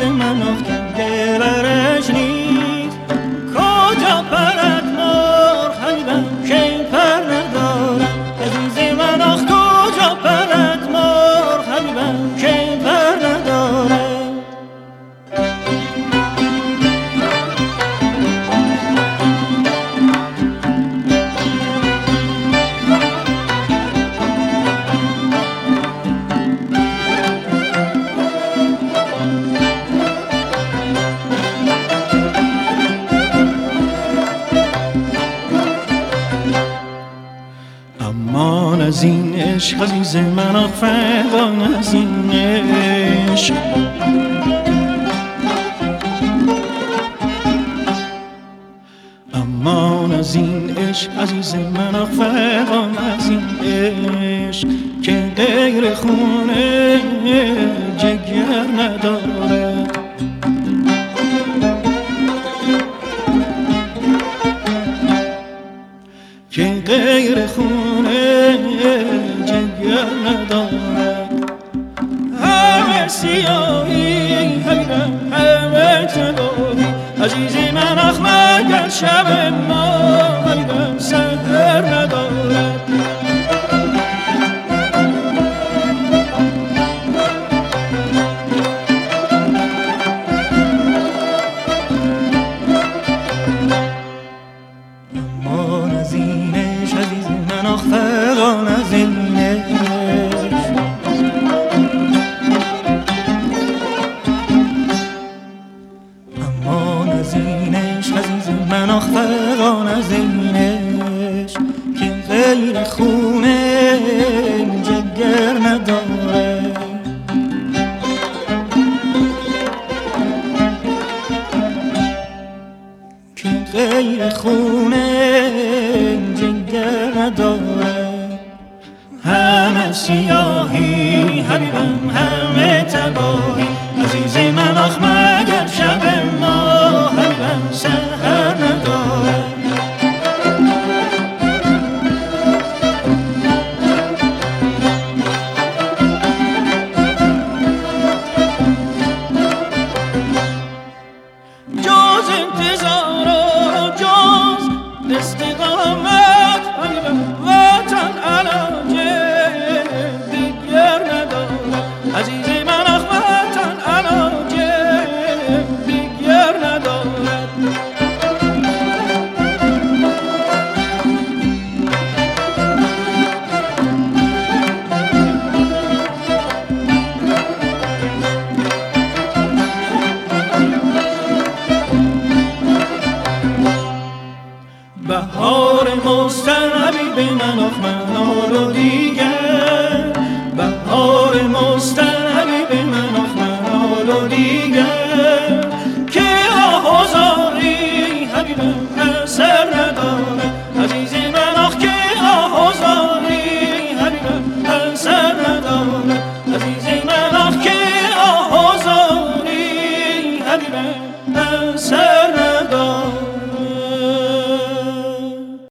من آخته برش نیست. کجا پرد مرغ حبیبم که پر ندارم، عزیز من آخ کجا پرد مرغ حبیبم که پر ندارم. امان از این عشق عزیز من آخ فغان از این عشق. امان از این عشق عزیز من آخ فغان از این عشق که غیر خونه جگر نداره. که غیر خونه جگر ندارد. همه سیاهی حبیبم همه تباهی، عزیزی من آخ مگر شب ما حبیبم سحر ندارد. امان از این عشق عزیز من آخ فغان از این عشق. امان از این عشق عزیز من آخ فغان از این عشق که غیر خونه جگر نداره. که غیر خونه